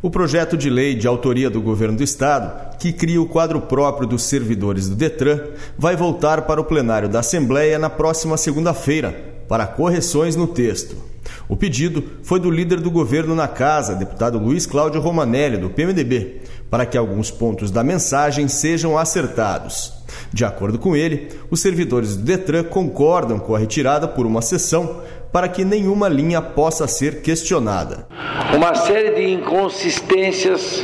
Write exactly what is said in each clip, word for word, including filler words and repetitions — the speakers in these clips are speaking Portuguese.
O projeto de lei de autoria do Governo do Estado, que cria o quadro próprio dos servidores do DETRAN, vai voltar para o plenário da Assembleia na próxima segunda-feira, para correções no texto. O pedido foi do líder do governo na Casa, deputado Luiz Cláudio Romanelli, do P M D B, para que alguns pontos da mensagem sejam acertados. De acordo com ele, os servidores do DETRAN concordam com a retirada por uma sessão para que nenhuma linha possa ser questionada. Uma série de inconsistências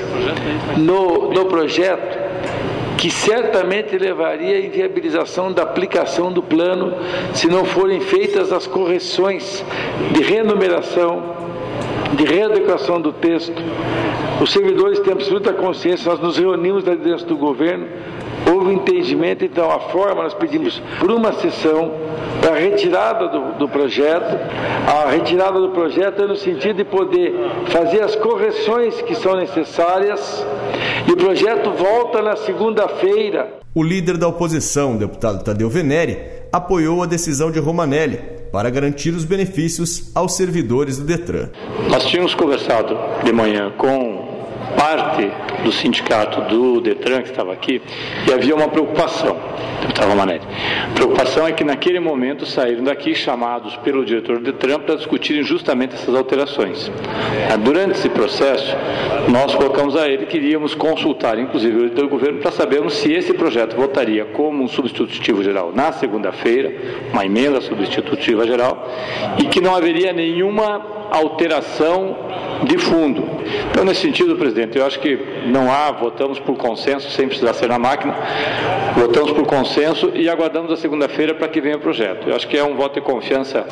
no, no projeto que certamente levaria à inviabilização da aplicação do plano se não forem feitas as correções de renumeração, de readequação do texto. Os servidores têm absoluta consciência, nós nos reunimos na liderança do governo, houve entendimento, então a forma nós pedimos por uma sessão para a retirada do, do projeto. A retirada do projeto é no sentido de poder fazer as correções que são necessárias e o projeto volta na segunda-feira. O líder da oposição, o deputado Tadeu Venere, apoiou a decisão de Romanelli para garantir os benefícios aos servidores do DETRAN. Nós tínhamos conversado de manhã com parte do sindicato do DETRAN que estava aqui e havia uma preocupação, deputado Romanelli. A preocupação é que naquele momento saíram daqui chamados pelo diretor do DETRAN para discutirem justamente essas alterações. Durante esse processo, nós colocamos a ele que iríamos consultar, inclusive o líder do governo, para sabermos se esse projeto votaria como um substitutivo geral na segunda-feira, uma emenda substitutiva geral, e que não haveria nenhuma alteração de fundo. Então, nesse sentido, presidente, eu acho que não há, votamos por consenso, sem precisar ser na máquina, votamos por consenso e aguardamos a segunda-feira para que venha o projeto. Eu acho que é um voto de confiança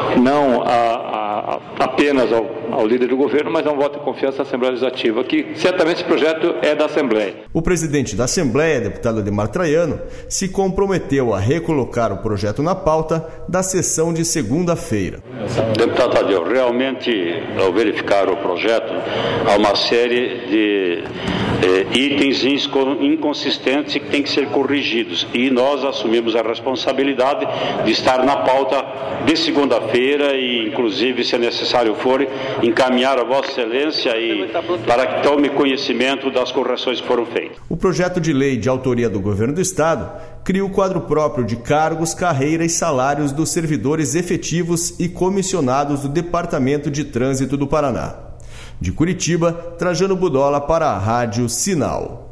não a, a, apenas ao, ao líder do governo, mas é um voto de confiança à Assembleia Legislativa, que certamente esse projeto é da Assembleia. O presidente da Assembleia, deputado Ademar Traiano, se comprometeu a recolocar o projeto na pauta da sessão de segunda-feira. Deputado Tadeu, realmente, ao verificar o projeto, há uma série de eh, itens inconsistentes que têm que ser corrigidos e nós assumimos a responsabilidade de estar na pauta de segunda-feira e, inclusive, se necessário for, encaminhar a Vossa Excelência e para que tome conhecimento das correções que foram feitas. O projeto de lei de autoria do Governo do Estado cria o quadro próprio de cargos, carreira e salários dos servidores efetivos e comissionados do Departamento de Trânsito do Paraná. De Curitiba, Trajano Budola para a Rádio Sinal.